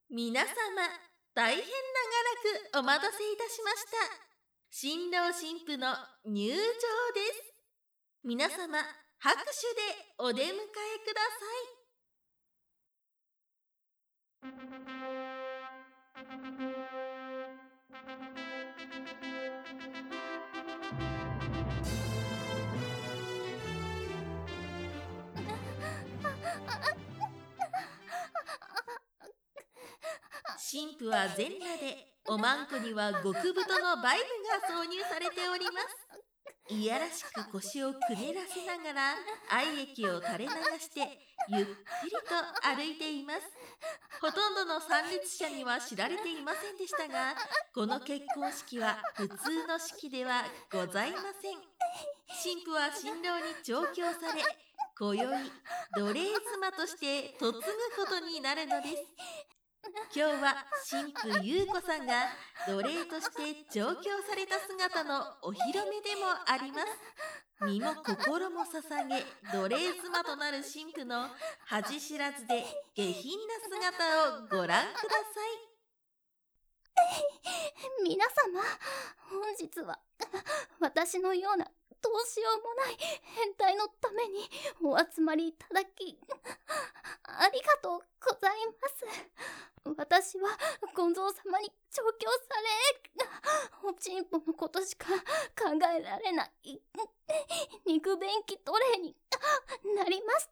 皆様、大変長らくお待たせいたしました。新郎新婦の入場です。皆様、拍手でお出迎えください。新婦は全裸で、おまんこには極太のバイブが挿入されております。いやらしく腰をくねらせながら愛液を垂れ流してゆっくりと歩いています。ほとんどの参列者には知られていませんでしたが、この結婚式は普通の式ではございません。新婦は新郎に調教され、今宵奴隷妻として嫁ぐことになるのです。今日は新婦優子さんが奴隷として調教された姿のお披露目でもあります。身も心も捧げ奴隷妻となる新婦の恥知らずで下品な姿をご覧ください。皆様、本日は私のようなどうしようもない変態のためにお集まりいただきありがとうございます。私はゴンゾー様に調教され、おちんぽのことしか考えられない肉便器奴隷になりました。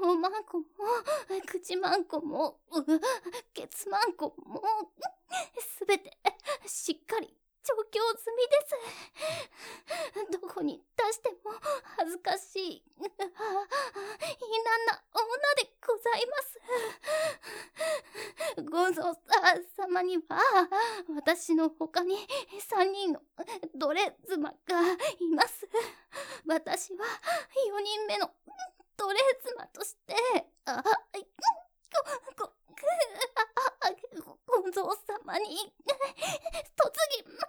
おまんこも口まんこもケツまんこもすべてしっかり調教済みです。どこに出しても恥ずかしい陰軟な女でございます。ゴンゾー様には私の他に3人の奴隷妻がいます。私は4人目の奴隷妻としてゴンゾー様に嫁ぎます。